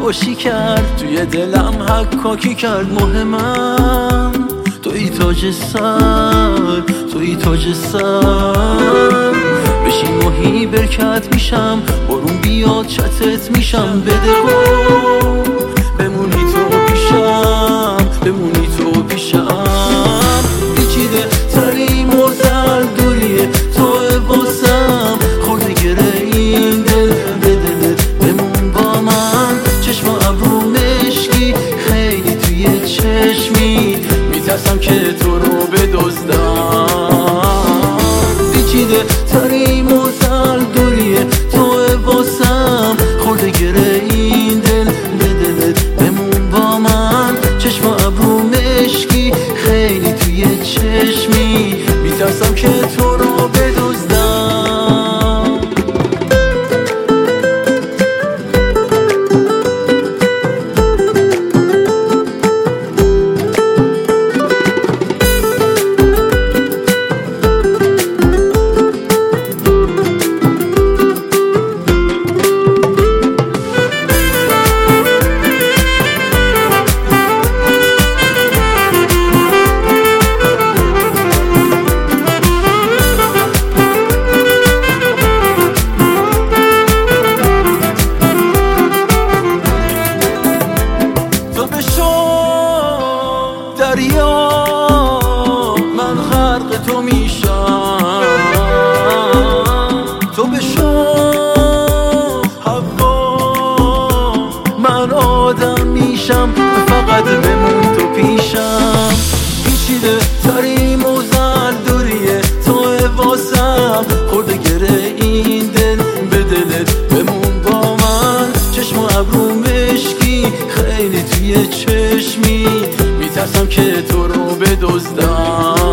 خوشی کرد، توی دلم حکاکی کرد. مهمم توی تاج سر، توی تاج سر. بشی ماهی برکت میشم، بارون بیاد چتت میشم. بده قول بمونی تو پیشم، بمونی تو پیشم. پیچیده ترین موزل دوریه تو واسم، خورده گره این دل به دلت. بمون با من، چشم ابرو مشکی خیلی توی چشمی. میترسم که تو رو بدزدم. پیچیده ترین موزل دوریه تو واسم، خورده گره این دل به دلت. بمون با من، چشم ابرو مشکی خیلی توی چشمی. میترسم که تو رو بدزدم. دریا من غرق تو میشم، تو بشو هوا من آدم میشم. فقط بمون تو پیشم. پیچیده ترین موزل دوریه تو واسم، خورده گره این دل به دلت. بمون با من، چشم و ابرو مشکی خیلی توی چشمی. میترسم که تو رو بدزدم.